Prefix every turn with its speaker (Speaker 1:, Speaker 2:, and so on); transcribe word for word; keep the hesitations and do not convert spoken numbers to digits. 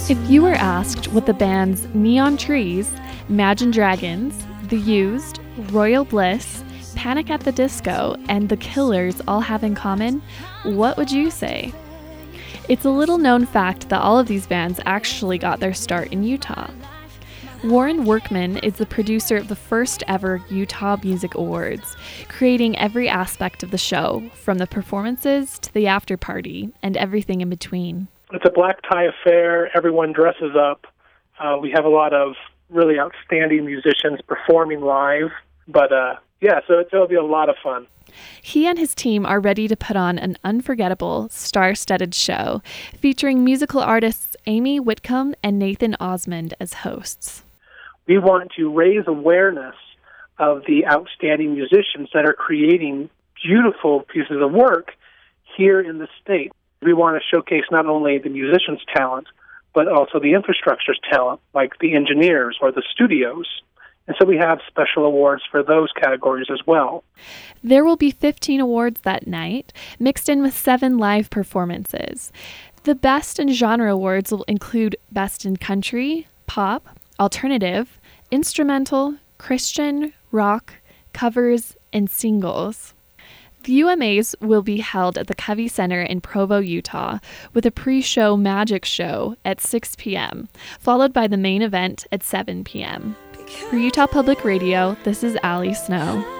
Speaker 1: If you were asked what the bands Neon Trees, Imagine Dragons, The Used, Royal Bliss, Panic at the Disco, and The Killers all have in common, what would you say? It's a little known fact that all of these bands actually got their start in Utah. Warren Workman is the producer of the first ever Utah Music Awards, creating every aspect of the show, from the performances to the after party and everything in between.
Speaker 2: It's a black tie affair. Everyone dresses up. Uh, we have a lot of really outstanding musicians performing live. But uh, yeah, so it'll be a lot of fun.
Speaker 1: He and his team are ready to put on an unforgettable, star-studded show featuring musical artists Amy Whitcomb and Nathan Osmond as hosts.
Speaker 2: We want to raise awareness of the outstanding musicians that are creating beautiful pieces of work here in the state. We want to showcase not only the musicians' talent, but also the infrastructure's talent, like the engineers or the studios. And so we have special awards for those categories as well.
Speaker 1: There will be fifteen awards that night, mixed in with seven live performances. The Best in Genre awards will include Best in Country, Pop, Alternative, Instrumental, Christian, Rock, Covers, and Singles. The U M As will be held at the Covey Center in Provo, Utah, with a pre-show magic show at six p.m., followed by the main event at seven p.m. For Utah Public Radio, this is Allie Snow.